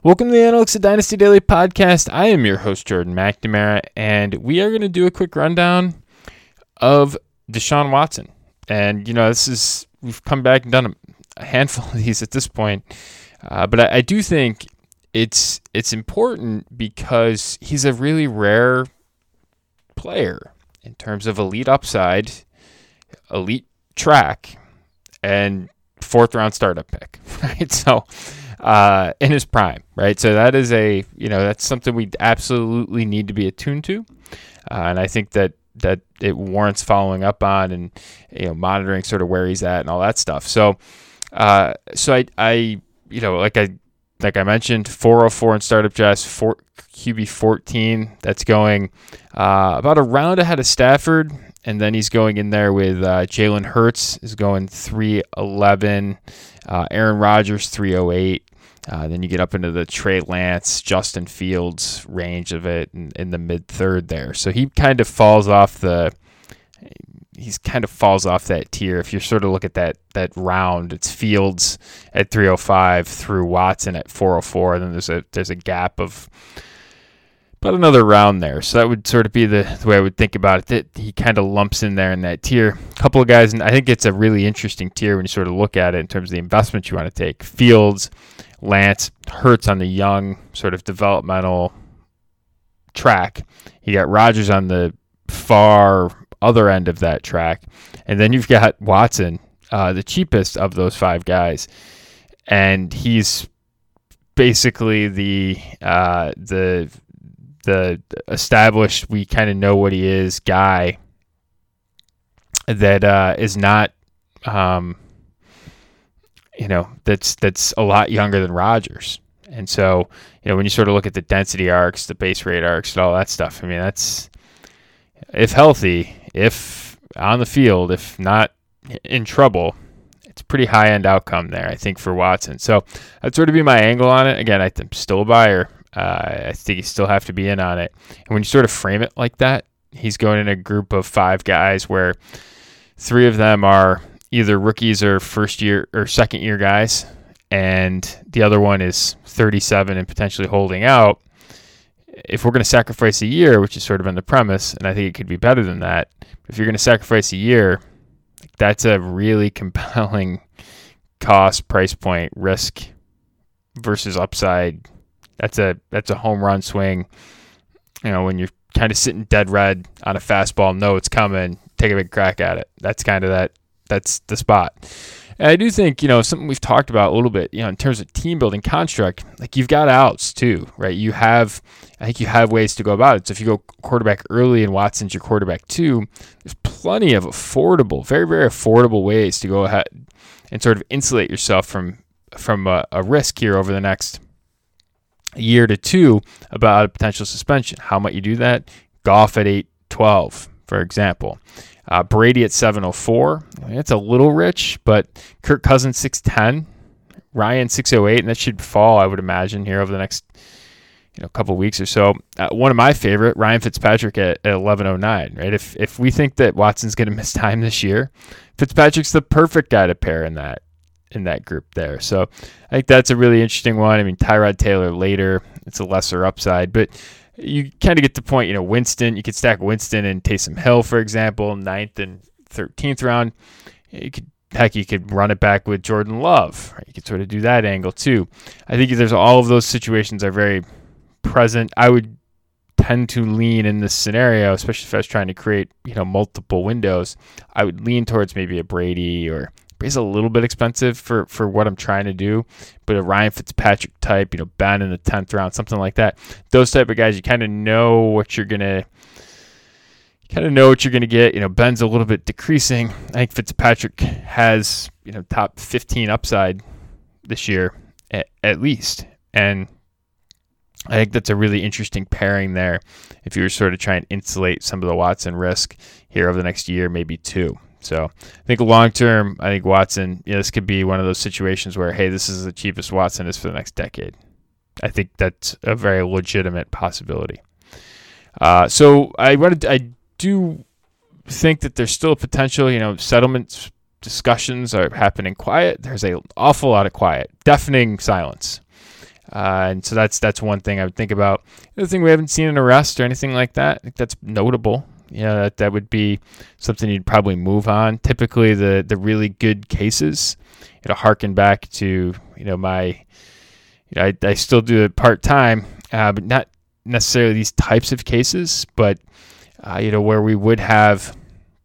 Welcome to the Analytics of Dynasty Daily Podcast. I am your host, Jordan McNamara, and we are going to do a quick rundown of Deshaun Watson. And, we've come back and done a handful of these at this point. But I do think it's important because he's a really rare player in terms of elite upside, elite track, and fourth-round startup pick, right? So, in his prime, right? So that is that's something we absolutely need to be attuned to. And I think that it warrants following up on and, monitoring sort of where he's at and all that stuff. So I like I mentioned, 404 in startup drafts, QB 14. That's going about a round ahead of Stafford. And then he's going in there with Jalen Hurts is going 311, Aaron Rodgers 308. Then you get up into the Trey Lance, Justin Fields range of it in the mid third there. So he kind of falls off that tier. If you sort of look at that round, it's Fields at 305 through Watson at 404. And then there's a gap of about another round there. So that would sort of be the way I would think about it. That he kind of lumps in there in that tier. A couple of guys, and I think it's a really interesting tier when you sort of look at it in terms of the investment you want to take. Fields, Lance, Hurts on the young sort of developmental track. You got Rodgers on the far other end of that track. And then you've got Watson, the cheapest of those five guys. And he's basically the established, we kind of know what he is guy that is not, that's a lot younger than Rodgers. And so, when you sort of look at the density arcs, the base rate arcs, and all that stuff, I mean, that's, if healthy, if on the field, if not in trouble, it's a pretty high-end outcome there, I think, for Watson. So that'd sort of be my angle on it. Again, I'm still a buyer. I think you still have to be in on it. And when you sort of frame it like that, he's going in a group of five guys where three of them are either rookies or first year or second year guys, and the other one is 37 and potentially holding out. If we're going to sacrifice a year, which is sort of in the premise, and I think it could be better than that, if you're going to sacrifice a year, that's a really compelling cost, price point, risk versus upside. That's a home run swing. When you're kind of sitting dead red on a fastball, know it's coming, take a big crack at it. That's kind of that's the spot. And I do think, something we've talked about a little bit, in terms of team building construct, like you've got outs too, right? I think you have ways to go about it. So if you go quarterback early and Watson's your quarterback too, there's plenty of affordable, very, very affordable ways to go ahead and sort of insulate yourself from a risk here over the next year to two about a potential suspension. How might you do that? Goff at 812, for example. Brady at 704. That's a little rich, but Kirk Cousins 610, Ryan 608, and that should fall, I would imagine, here over the next couple weeks or so. One of my favorite, Ryan Fitzpatrick at 1109. Right? If we think that Watson's going to miss time this year, Fitzpatrick's the perfect guy to pair in that group there. So I think that's a really interesting one. I mean, Tyrod Taylor later, it's a lesser upside, but you kind of get the point. Winston, you could stack Winston and Taysom Hill, for example, 9th and 13th round. You could run it back with Jordan Love. Right? You could sort of do that angle too. I think there's all of those situations are very present. I would tend to lean in this scenario, especially if I was trying to create, multiple windows. I would lean towards maybe a Brady, or Brady's a little bit expensive for what I'm trying to do, but a Ryan Fitzpatrick type, Ben in the 10th round, something like that. Those type of guys, you kind of know what you're gonna get. Ben's a little bit decreasing. I think Fitzpatrick has top 15 upside this year at least, and I think that's a really interesting pairing there if you were sort of trying to insulate some of the Watson risk here over the next year, maybe two. So I think long term, I think Watson, this could be one of those situations where, hey, this is the cheapest Watson is for the next decade. I think that's a very legitimate possibility. So I do think that there's still a potential, settlement discussions are happening quiet. There's an awful lot of quiet, deafening silence And so that's one thing I would think about. The other thing, we haven't seen an arrest or anything like that. I think that's notable. That would be something you'd probably move on. Typically, the really good cases, harken back to I still do it part time, but not necessarily these types of cases, but where we would have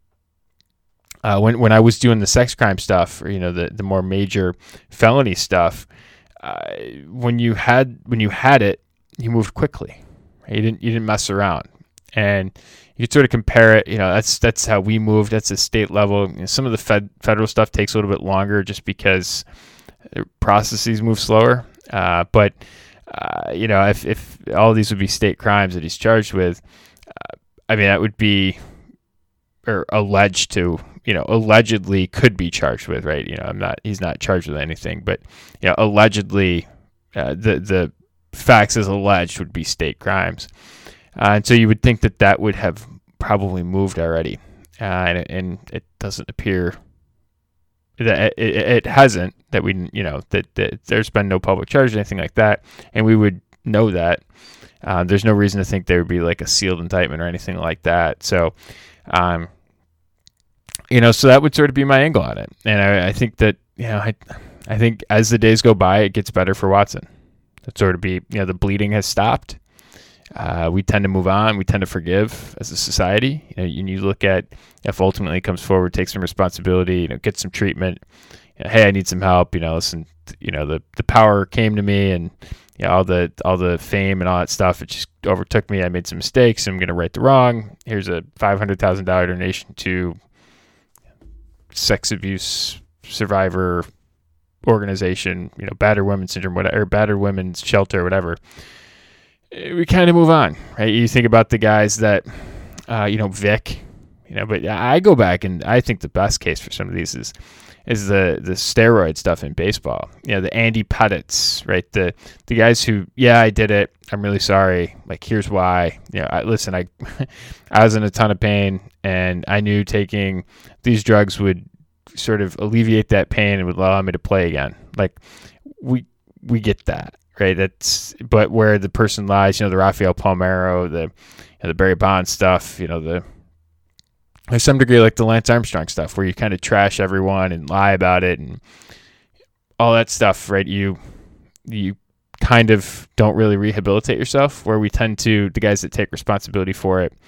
when I was doing the sex crime stuff, or the more major felony stuff, when you had it, you moved quickly. Right? You didn't mess around, and you could sort of compare it. That's how we moved. That's a state level. Some of the federal stuff takes a little bit longer, just because processes move slower. But if all of these would be state crimes that he's charged with, that would be, or alleged to, allegedly could be charged with, right? He's not charged with anything, but allegedly, the facts as alleged would be state crimes. And so you would think that would have probably moved already. And it doesn't appear that it hasn't, that that there's been no public charge or anything like that. And we would know that. There's no reason to think there would be like a sealed indictment or anything like that. So, so that would sort of be my angle on it. And I think that, I think as the days go by, it gets better for Watson. That sort of be, the bleeding has stopped. We tend to move on. We tend to forgive as a society. You look at if ultimately he comes forward, takes some responsibility, gets some treatment. Hey, I need some help. Listen, the power came to me, and all the fame and all that stuff, it just overtook me. I made some mistakes. I'm going to right the wrong. Here's a $500,000 donation to sex abuse survivor organization, battered women's syndrome, whatever, battered women's shelter, whatever. We kind of move on, right? You think about the guys that, Vic, but I go back and I think the best case for some of these is the steroid stuff in baseball. The Andy Pettitts, right? The guys who, I did it. I'm really sorry. Like, here's why. I was in a ton of pain, and I knew taking these drugs would sort of alleviate that pain and would allow me to play again. Like, we get that. Right, but where the person lies, the Rafael Palmeiro, the Barry Bonds stuff, there's some degree like the Lance Armstrong stuff, where you kind of trash everyone and lie about it and all that stuff, right? You kind of don't really rehabilitate yourself. Where we tend to, the guys that take responsibility for it,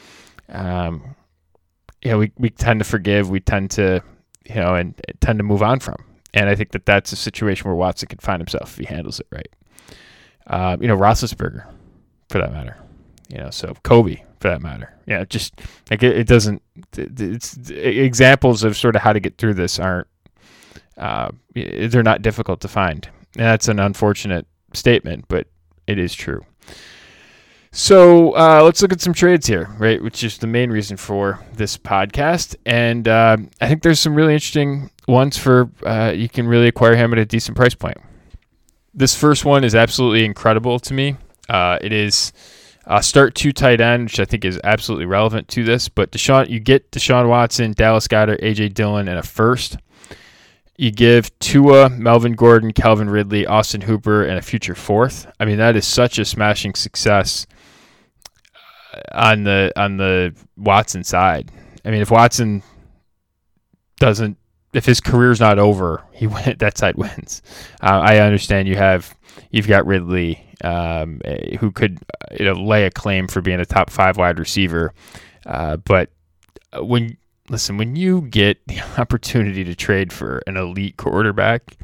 we tend to forgive, we tend to, and tend to move on from. And I think that's a situation where Watson can find himself if he handles it right. Roethlisberger, for that matter. So Kobe, for that matter. Just like it doesn't. It's examples of sort of how to get through this aren't. They're not difficult to find. And that's an unfortunate statement, but it is true. So let's look at some trades here, right? Which is the main reason for this podcast. And I think there's some really interesting ones for you can really acquire him at a decent price point. This first one is absolutely incredible to me. It is start 2 tight end, which I think is absolutely relevant to this. But you get Deshaun Watson, Dallas Goedert, A.J. Dillon, and a first. You give Tua, Melvin Gordon, Calvin Ridley, Austin Hooper, and a future fourth. I mean, that is such a smashing success on the Watson side. I mean, if Watson doesn't, if his career's not over, that side wins. I understand you've got Ridley, who could lay a claim for being a top 5 wide receiver, but when you get the opportunity to trade for an elite quarterback,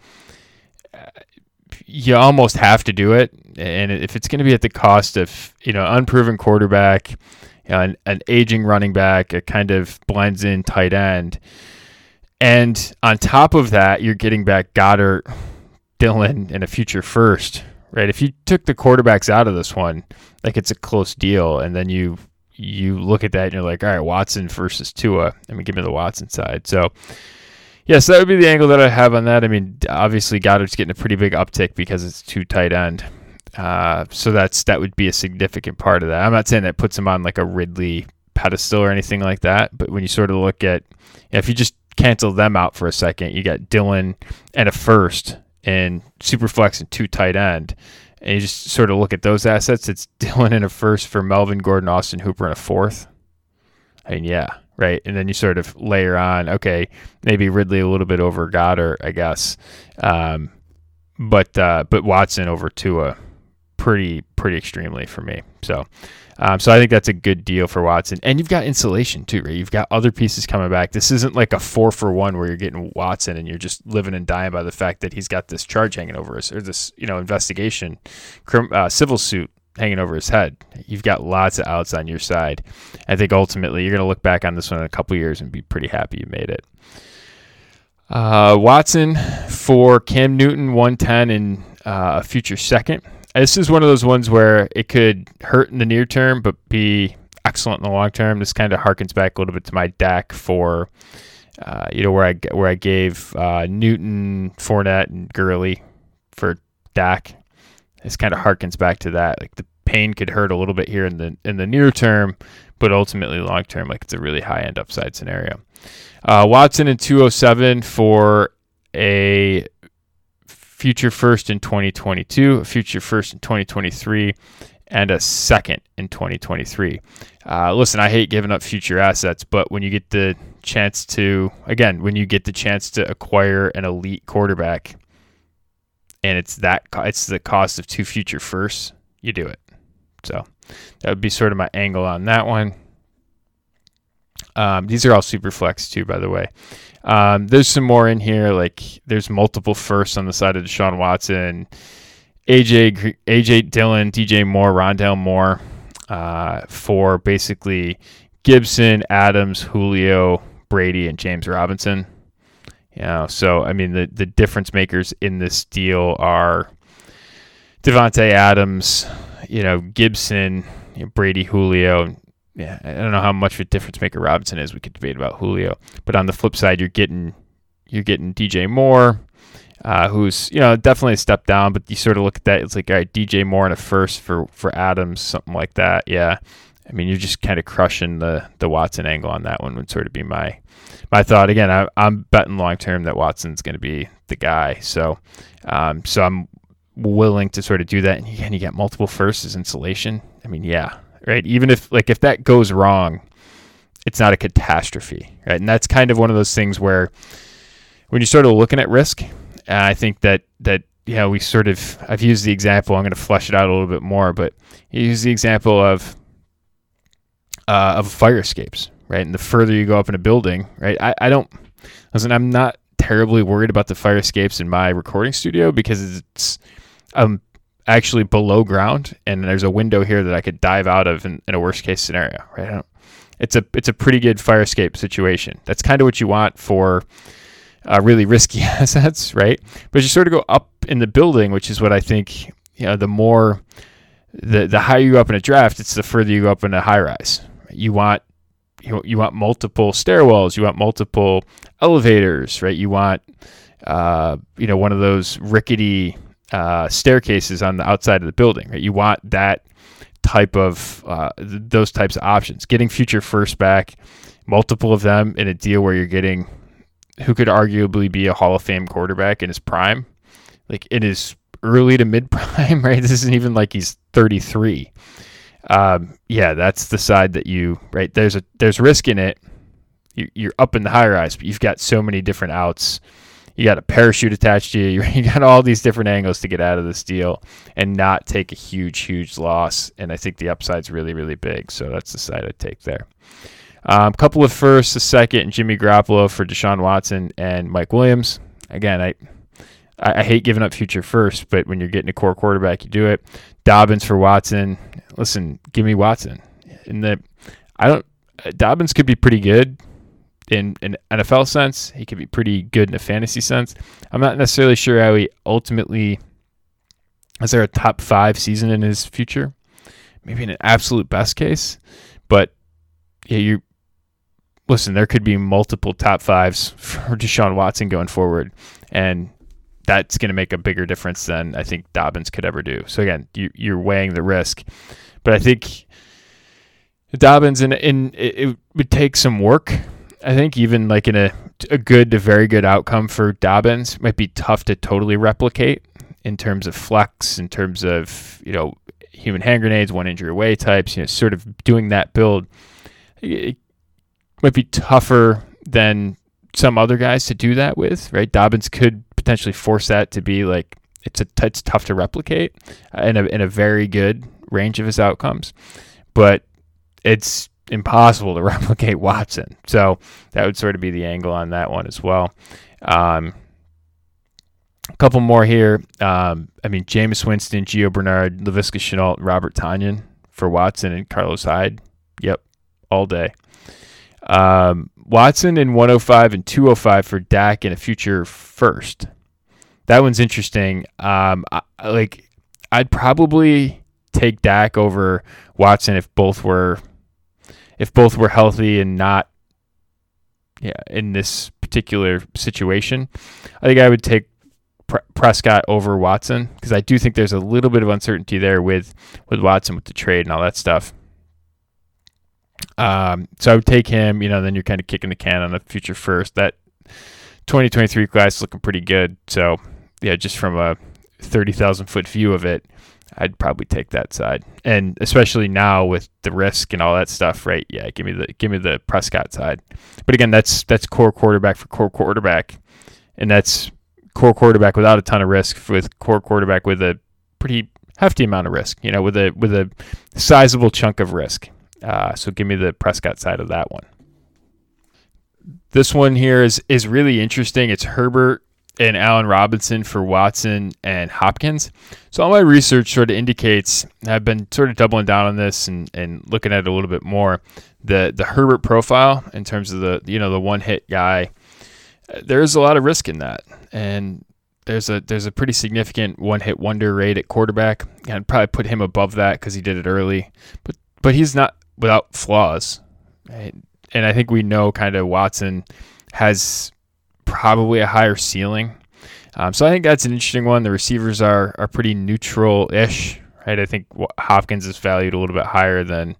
you almost have to do it. And if it's going to be at the cost of unproven quarterback, an aging running back, a kind of blends in tight end. And on top of that, you're getting back Goddard, Dillon, and a future first, right? If you took the quarterbacks out of this one, like it's a close deal, and then you look at that and you're like, all right, Watson versus Tua. I mean, give me the Watson side. So, yes, that would be the angle that I have on that. I mean, obviously Goddard's getting a pretty big uptick because it's 2 tight end. So that would be a significant part of that. I'm not saying that puts him on like a Ridley pedestal or anything like that, but when you sort of look at, if you just cancel them out for a second, you got Dillon and a first and Superflex and 2 tight end. and you just sort of look at those assets, it's Dillon in a first for Melvin Gordon, Austin Hooper in a fourth. I mean, yeah, right. And then you sort of layer on, okay, maybe Ridley a little bit over Goddard, I guess, but Watson over Tua, pretty extremely for me. So I think that's a good deal for Watson. And you've got insulation too, right? You've got other pieces coming back. This isn't like a 4-for-1 where you're getting Watson and you're just living and dying by the fact that he's got this charge hanging over us, or this, investigation, civil suit hanging over his head. You've got lots of outs on your side. I think ultimately you're going to look back on this one in a couple years and be pretty happy you made it. Watson for Cam Newton, 110 and a future second. This is one of those ones where it could hurt in the near term, but be excellent in the long term. This kind of harkens back a little bit to my DAC for, where I gave Newton, Fournette, and Gurley for DAC. This kind of harkens back to that. Like the pain could hurt a little bit here in the near term, but ultimately long term, like it's a really high end upside scenario. Watson in 207 for a future first in 2022, a future first in 2023, and a second in 2023. Listen, I hate giving up future assets, but when you get the chance to acquire an elite quarterback, and it's the cost of 2 future firsts, you do it. So that would be sort of my angle on that one. These are all super flex too, by the way. There's some more in here, like there's multiple firsts on the side of Deshaun Watson, AJ Dillon, DJ Moore, Rondale Moore, for basically Gibson, Adams, Julio, Brady, and James Robinson. So I mean the difference makers in this deal are Devontae Adams, Gibson, Brady, Julio. Yeah, I don't know how much of a difference maker Robinson is. We could debate about Julio, but on the flip side, you're getting DJ Moore, who's definitely a step down. But you sort of look at that, it's like, all right, DJ Moore in a first for Adams, something like that. Yeah, I mean, you're just kind of crushing the Watson angle on that one. Would sort of be my thought. Again, I'm betting long term that Watson's going to be the guy. So I'm willing to sort of do that. And again, you get multiple firsts as insulation. I mean, yeah. Right. Even if that goes wrong, it's not a catastrophe. Right. And that's kind of one of those things where when you're sort of looking at risk, I think that we sort of, I've used the example, I'm going to flesh it out a little bit more, but you use the example of fire escapes. Right. And the further you go up in a building, right. I'm not terribly worried about the fire escapes in my recording studio because it's, actually below ground, and there's a window here that I could dive out of in a worst case scenario, right? It's a pretty good fire escape situation. That's kind of what you want for really risky assets, right? But you sort of go up in the building, which is what I think, the more, the higher you go up in a draft, it's the further you go up in a high rise. You want multiple stairwells, you want multiple elevators, right? You want, one of those rickety staircases on the outside of the building, right? You want that type of those types of options. Getting future first back, multiple of them in a deal where you're getting who could arguably be a Hall of Fame quarterback in his prime, like in his early to mid prime, right? This isn't even like he's 33. That's the side that right? There's risk in it. You're up in the high rise, but you've got so many different outs. You got a parachute attached to you. You got all these different angles to get out of this deal and not take a huge loss. And I think the upside's really, really big. So that's the side I take there. A couple of firsts, a second, and Jimmy Garoppolo for Deshaun Watson and Mike Williams. Again, I hate giving up future first, but when you're getting a core quarterback, you do it. Dobbins for Watson. Listen, give me Watson. Dobbins could be pretty good. In an NFL sense, he could be pretty good in a fantasy sense. I'm not necessarily sure how he ultimately, is there a top 5 season in his future? Maybe in an absolute best case. But yeah, there could be multiple top 5s for Deshaun Watson going forward. And that's going to make a bigger difference than I think Dobbins could ever do. So again, you're weighing the risk. But I think Dobbins, it would take some work. I think even like in a good to very good outcome for Dobbins might be tough to totally replicate in terms of flex, in terms of, human hand grenades, one injury away types, sort of doing that build, it might be tougher than some other guys to do that with, right? Dobbins could potentially force that to be like, it's tough to replicate in a very good range of his outcomes, but it's impossible to replicate Watson. So that would sort of be the angle on that one as well. A couple more here. Jameis Winston, Gio Bernard, Laviska Shenault, Robert Tonyan for Watson, and Carlos Hyde. Yep, all day. Watson in 105 and 205 for Dak and a future first. That one's interesting. I'd probably take Dak over Watson if both were healthy and not in this particular situation. I think I would take Prescott over Watson because I do think there's a little bit of uncertainty there with Watson with the trade and all that stuff. So I would take him, then you're kind of kicking the can on a future first. That 2023 class is looking pretty good. So yeah, just from a 30,000 foot view of it, I'd probably take that side. And especially now with the risk and all that stuff, right? Yeah, give me the Prescott side. But again, that's core quarterback for core quarterback. And that's core quarterback without a ton of risk with core quarterback with a pretty hefty amount of risk, with a sizable chunk of risk. So give me the Prescott side of that one. This one here is really interesting. It's Herbert and Allen Robinson for Watson and Hopkins. So all my research sort of indicates, I've been sort of doubling down on this and looking at it a little bit more, the Herbert profile in terms of the one hit guy. There's a lot of risk in that, and there's a pretty significant one hit wonder rate at quarterback. I'd probably put him above that because he did it early, but he's not without flaws, right? And I think we know kind of Watson has probably a higher ceiling. So I think that's an interesting one. The receivers are pretty neutral-ish, right? I think Hopkins is valued a little bit higher than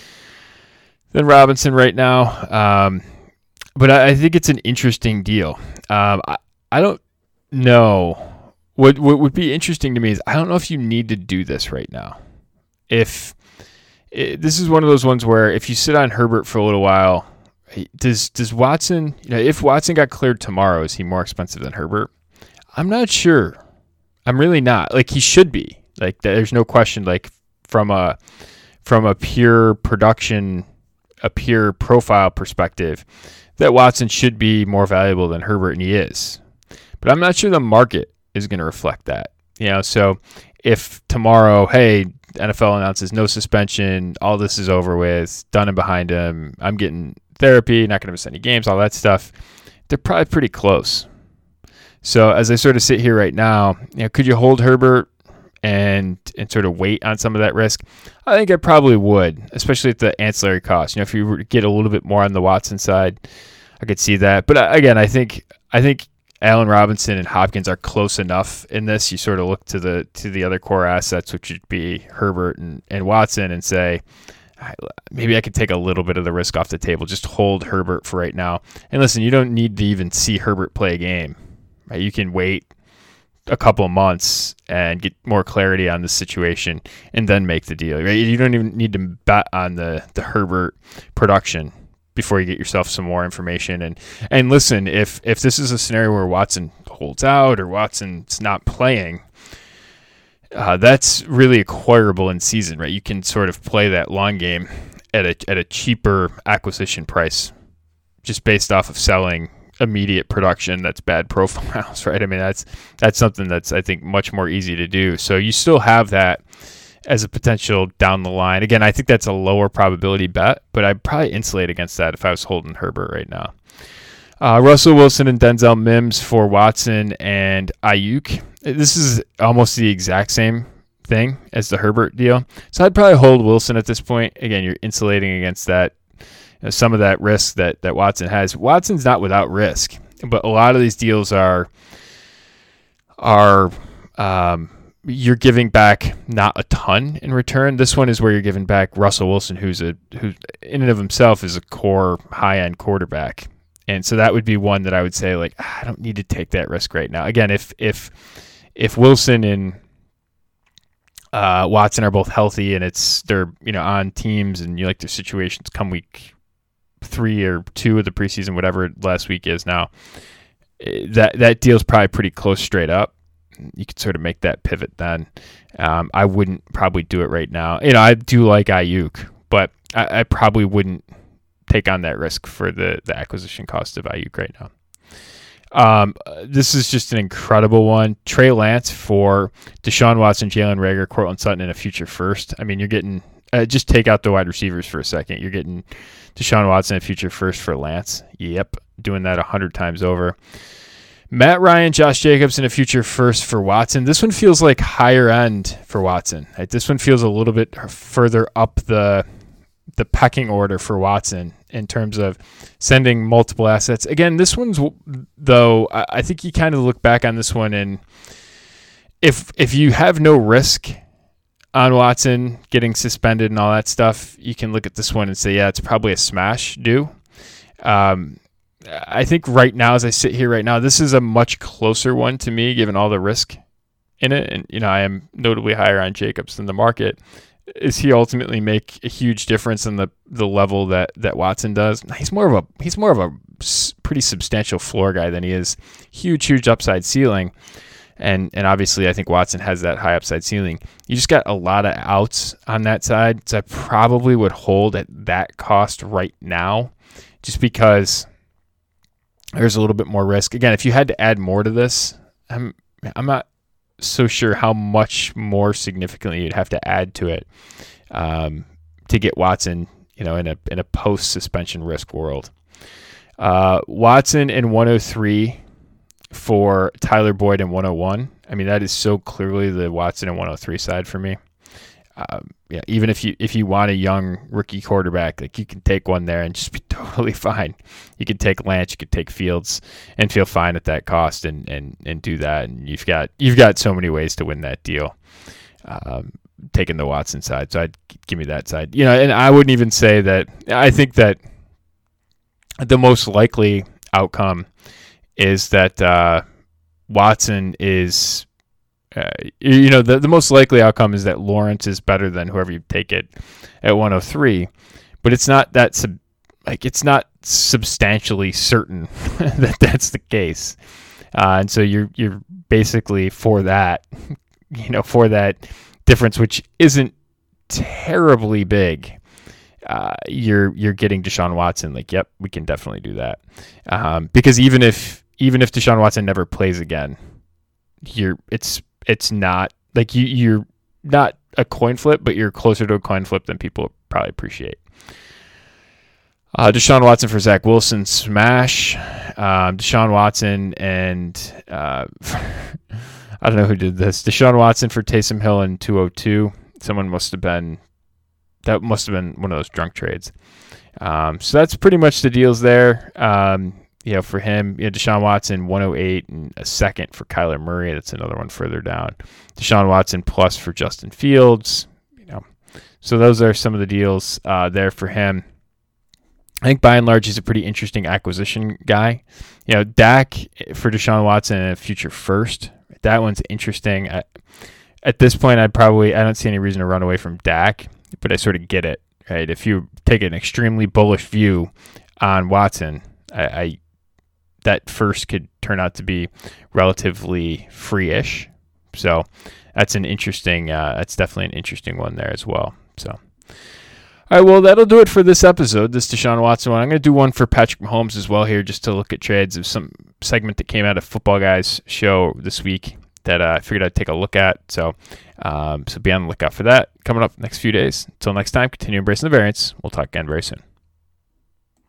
Robinson right now. But I think it's an interesting deal. I don't know. What would be interesting to me is I don't know if you need to do this right now. This is one of those ones where if you sit on Herbert for a little while, does Watson, if Watson got cleared tomorrow, is he more expensive than Herbert? I'm not sure. I'm really not. Like, he should be. Like, there's no question. Like, from a pure production, a pure profile perspective, that Watson should be more valuable than Herbert, and he is. But I'm not sure the market is going to reflect that. So if tomorrow, hey, NFL announces no suspension, all this is over with, done and behind him, I'm getting therapy, not going to miss any games, all that stuff, they're probably pretty close. So as I sort of sit here right now, could you hold Herbert and sort of wait on some of that risk? I think I probably would, especially at the ancillary cost. If you were to get a little bit more on the Watson side, I could see that. But again, I think Allen Robinson and Hopkins are close enough in this. You sort of look to the other core assets, which would be Herbert and Watson, and say, maybe I could take a little bit of the risk off the table. Just hold Herbert for right now. And listen, you don't need to even see Herbert play a game. Right? You can wait a couple of months and get more clarity on the situation and then make the deal. Right? You don't even need to bet on the Herbert production before you get yourself some more information. And listen, if this is a scenario where Watson holds out or Watson's not playing, that's really acquirable in season, right? You can sort of play that long game at a cheaper acquisition price just based off of selling immediate production that's bad profiles, right? I mean, that's something that's, I think, much more easy to do. So you still have that as a potential down the line. Again, I think that's a lower probability bet, but I'd probably insulate against that if I was holding Herbert right now. Russell Wilson and Denzel Mims for Watson and Ayuk. This is almost the exact same thing as the Herbert deal. So I'd probably hold Wilson at this point. Again, you're insulating against that, some of that risk that Watson has. Watson's not without risk, but a lot of these deals are you're giving back not a ton in return. This one is where you're giving back Russell Wilson, who in and of himself is a core high-end quarterback. And so that would be one that I would say, like, I don't need to take that risk right now. Again, if if Wilson and Watson are both healthy and they're on teams and you like their situations come week 3 or 2 of the preseason, whatever last week is now, that deal's probably pretty close straight up. You could sort of make that pivot then. I wouldn't probably do it right now. I do like Ayuk, but I probably wouldn't take on that risk for the acquisition cost of Ayuk right now. This is just an incredible one. Trey Lance for Deshaun Watson, Jalen Reagor, Cortland Sutton, and a future first. I mean, you're getting just take out the wide receivers for a second. You're getting Deshaun Watson, a future first for Lance. Yep, doing that 100 times over. Matt Ryan, Josh Jacobs, and a future first for Watson. This one feels like higher end for Watson. Right? This one feels a little bit further up the pecking order for Watson in terms of sending multiple assets. Again, this one's, though, I think you kind of look back on this one, and if you have no risk on Watson getting suspended and all that stuff, you can look at this one and say, yeah, it's probably a smash due. I think right now, as I sit here right now, this is a much closer one to me, given all the risk in it. And, I am notably higher on Jacobs than the market. Is he ultimately make a huge difference in the level that Watson does? He's more of a pretty substantial floor guy than he is huge upside ceiling. And obviously, I think Watson has that high upside ceiling. You just got a lot of outs on that side. So I probably would hold at that cost right now, just because there's a little bit more risk. Again, if you had to add more to this, I'm not so sure how much more significantly you'd have to add to it to get Watson, in a post suspension risk world. Watson in 103 for Tyler Boyd in 101. I mean, that is so clearly the Watson in 103 side for me. Even if you want a young rookie quarterback, like, you can take one there and just be totally fine. You could take Lance, you could take Fields, and feel fine at that cost, and do that. And you've got so many ways to win that deal. Taking the Watson side, so I'd give me that side. And I wouldn't even say that. I think that the most likely outcome is that Watson is. The most likely outcome is that Lawrence is better than whoever you take it at 103, but it's not that it's not substantially certain that that's the case, and so you're basically for that difference, which isn't terribly big. You're getting Deshaun Watson. Like, yep, we can definitely do that, because even if Deshaun Watson never plays again, it's not like you're not a coin flip, but you're closer to a coin flip than people probably appreciate. Deshaun Watson for Zach Wilson, smash. Deshaun Watson and I don't know who did this. Deshaun Watson for Taysom Hill in 202. Someone must have been one of those drunk trades. So that's pretty much the deals there. For him, Deshaun Watson 108 and a second for Kyler Murray. That's another one further down. Deshaun Watson plus for Justin Fields. So those are some of the deals there for him. I think by and large he's a pretty interesting acquisition guy. Dak for Deshaun Watson and a future first. That one's interesting. At this point, I don't see any reason to run away from Dak, but I sort of get it. Right? If you take an extremely bullish view on Watson, that first could turn out to be relatively free-ish. So that's that's definitely an interesting one there as well. So, all right, well, that'll do it for this episode, this Deshaun Watson one. I'm going to do one for Patrick Mahomes as well here, just to look at trades of some segment that came out of Football Guys show this week that I figured I'd take a look at. So be on the lookout for that coming up next few days. Until next time, continue embracing the variance. We'll talk again very soon.